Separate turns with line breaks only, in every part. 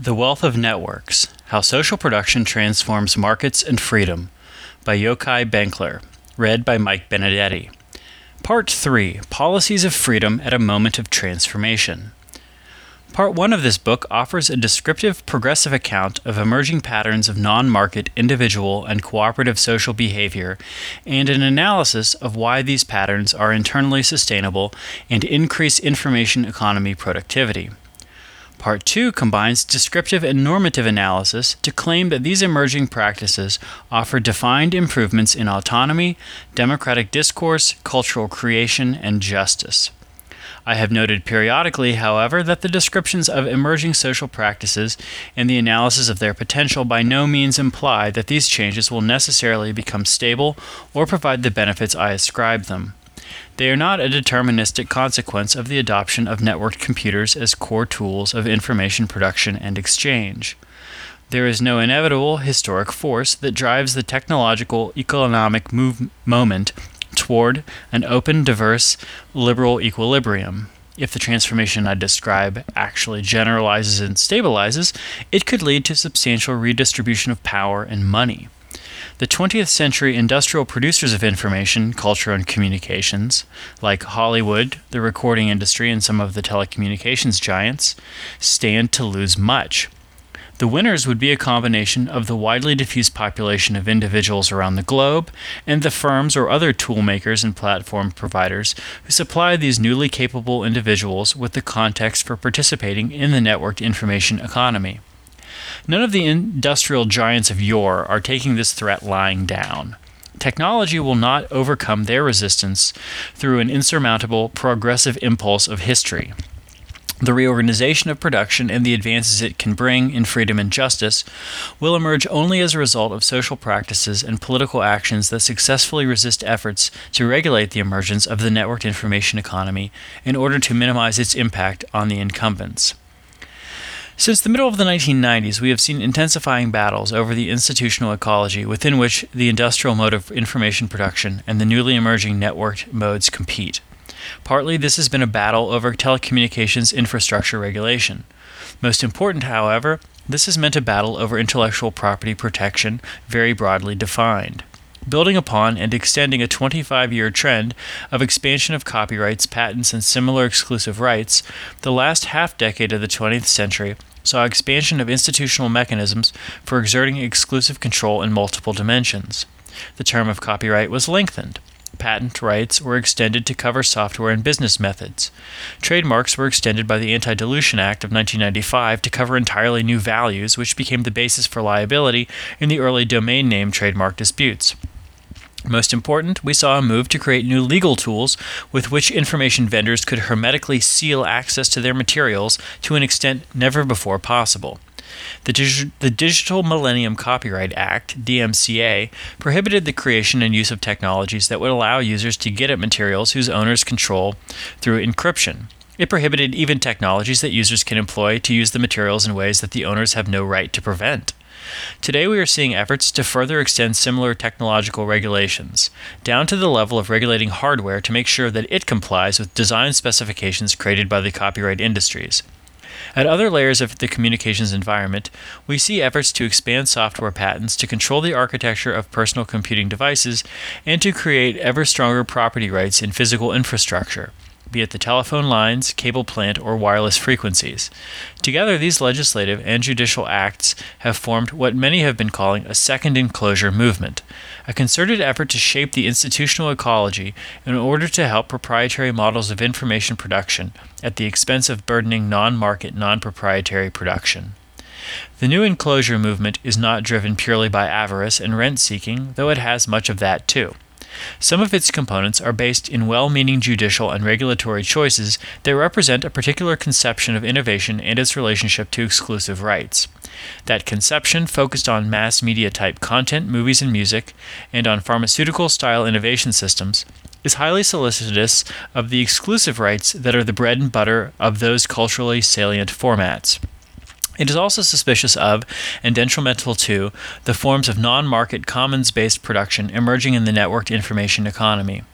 The Wealth of Networks: How Social Production Transforms Markets and Freedom by Yochai Benkler, read by Mike Benedetti. Part 3: Policies of Freedom at a Moment of Transformation. Part 1 of this book offers a descriptive, progressive account of emerging patterns of non-market, individual, and cooperative social behavior, and an analysis of why these patterns are internally sustainable and increase information economy productivity. Part 2 combines descriptive and normative analysis to claim that these emerging practices offer defined improvements in autonomy, democratic discourse, cultural creation, and justice. I have noted periodically, however, that the descriptions of emerging social practices and the analysis of their potential by no means imply that these changes will necessarily become stable or provide the benefits I ascribe them. They are not a deterministic consequence of the adoption of networked computers as core tools of information production and exchange. There is no inevitable historic force that drives the technological economic moment toward an open, diverse, liberal equilibrium. If the transformation I describe actually generalizes and stabilizes, it could lead to substantial redistribution of power and money. The 20th century industrial producers of information, culture, and communications, like Hollywood, the recording industry, and some of the telecommunications giants, stand to lose much. The winners would be a combination of the widely diffused population of individuals around the globe and the firms or other tool makers and platform providers who supply these newly capable individuals with the context for participating in the networked information economy. None of the industrial giants of yore are taking this threat lying down. Technology will not overcome their resistance through an insurmountable progressive impulse of history. The reorganization of production and the advances it can bring in freedom and justice will emerge only as a result of social practices and political actions that successfully resist efforts to regulate the emergence of the networked information economy in order to minimize its impact on the incumbents. Since the middle of the 1990s, we have seen intensifying battles over the institutional ecology within which the industrial mode of information production and the newly emerging networked modes compete. Partly, this has been a battle over telecommunications infrastructure regulation. Most important, however, this has meant a battle over intellectual property protection, very broadly defined. Building upon and extending a 25-year trend of expansion of copyrights, patents, and similar exclusive rights, the last half-decade of the 20th century saw expansion of institutional mechanisms for exerting exclusive control in multiple dimensions. The term of copyright was lengthened. Patent rights were extended to cover software and business methods. Trademarks were extended by the Anti-Dilution Act of 1995 to cover entirely new values, which became the basis for liability in the early domain name trademark disputes. Most important, we saw a move to create new legal tools with which information vendors could hermetically seal access to their materials to an extent never before possible. The Digital Millennium Copyright Act, DMCA, prohibited the creation and use of technologies that would allow users to get at materials whose owners control through encryption. It prohibited even technologies that users can employ to use the materials in ways that the owners have no right to prevent. Today we are seeing efforts to further extend similar technological regulations, down to the level of regulating hardware to make sure that it complies with design specifications created by the copyright industries. At other layers of the communications environment, we see efforts to expand software patents to control the architecture of personal computing devices and to create ever stronger property rights in physical infrastructure, be it the telephone lines, cable plant, or wireless frequencies. Together, these legislative and judicial acts have formed what many have been calling a second enclosure movement, a concerted effort to shape the institutional ecology in order to help proprietary models of information production at the expense of burdening non-market, non-proprietary production. The new enclosure movement is not driven purely by avarice and rent-seeking, though it has much of that too. Some of its components are based in well-meaning judicial and regulatory choices that represent a particular conception of innovation and its relationship to exclusive rights. That conception focused on mass media-type content, movies and music, and on pharmaceutical-style innovation systems, is highly solicitous of the exclusive rights that are the bread and butter of those culturally salient formats. It is also suspicious of, and detrimental to, the forms of non-market commons-based production emerging in the networked information economy.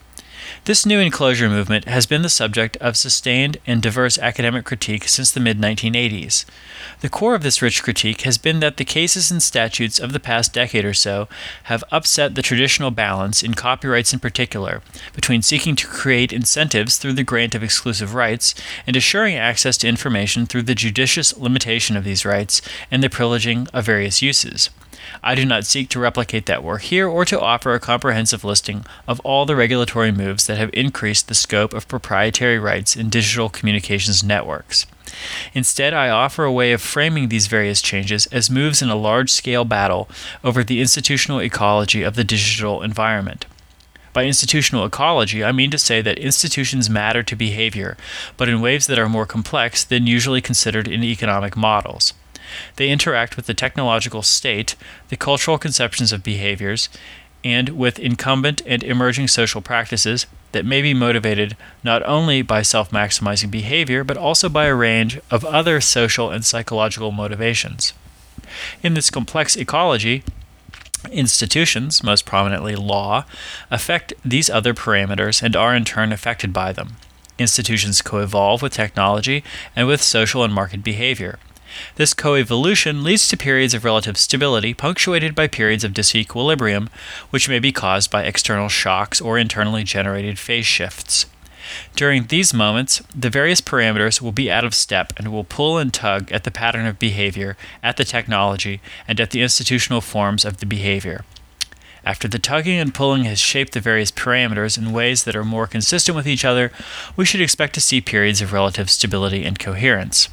This new enclosure movement has been the subject of sustained and diverse academic critique since the mid-1980s. The core of this rich critique has been that the cases and statutes of the past decade or so have upset the traditional balance, in copyrights in particular, between seeking to create incentives through the grant of exclusive rights and assuring access to information through the judicious limitation of these rights and the privileging of various uses. I do not seek to replicate that work here or to offer a comprehensive listing of all the regulatory moves that have increased the scope of proprietary rights in digital communications networks. Instead, I offer a way of framing these various changes as moves in a large-scale battle over the institutional ecology of the digital environment. By institutional ecology, I mean to say that institutions matter to behavior, but in ways that are more complex than usually considered in economic models. They interact with the technological state, the cultural conceptions of behaviors, and with incumbent and emerging social practices that may be motivated not only by self-maximizing behavior, but also by a range of other social and psychological motivations. In this complex ecology, institutions, most prominently law, affect these other parameters and are in turn affected by them. Institutions co-evolve with technology and with social and market behavior. This coevolution leads to periods of relative stability punctuated by periods of disequilibrium, which may be caused by external shocks or internally generated phase shifts. During these moments, the various parameters will be out of step and will pull and tug at the pattern of behavior, at the technology, and at the institutional forms of the behavior. After the tugging and pulling has shaped the various parameters in ways that are more consistent with each other, we should expect to see periods of relative stability and coherence.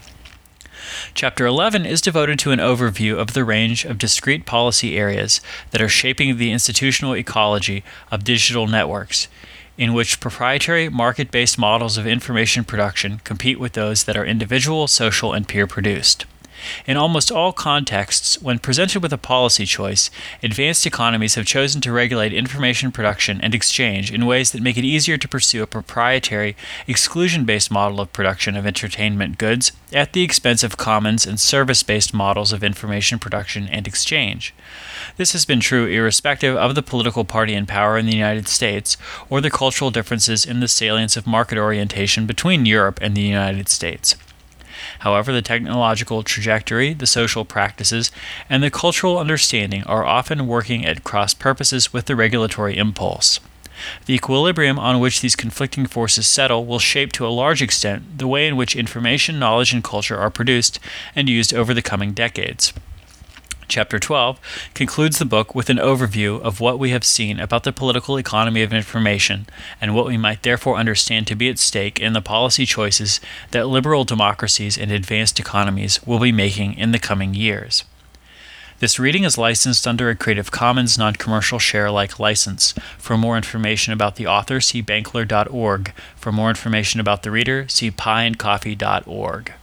Chapter 11 is devoted to an overview of the range of discrete policy areas that are shaping the institutional ecology of digital networks, in which proprietary market-based models of information production compete with those that are individual, social, and peer-produced. In almost all contexts, when presented with a policy choice, advanced economies have chosen to regulate information production and exchange in ways that make it easier to pursue a proprietary, exclusion-based model of production of entertainment goods at the expense of commons and service-based models of information production and exchange. This has been true irrespective of the political party in power in the United States or the cultural differences in the salience of market orientation between Europe and the United States. However, the technological trajectory, the social practices, and the cultural understanding are often working at cross purposes with the regulatory impulse. The equilibrium on which these conflicting forces settle will shape to a large extent the way in which information, knowledge, and culture are produced and used over the coming decades. Chapter 12 concludes the book with an overview of what we have seen about the political economy of information and what we might therefore understand to be at stake in the policy choices that liberal democracies and advanced economies will be making in the coming years. This reading is licensed under a Creative Commons non-commercial share-alike license. For more information about the author, see Bankler.org. For more information about the reader, see pieandcoffee.org.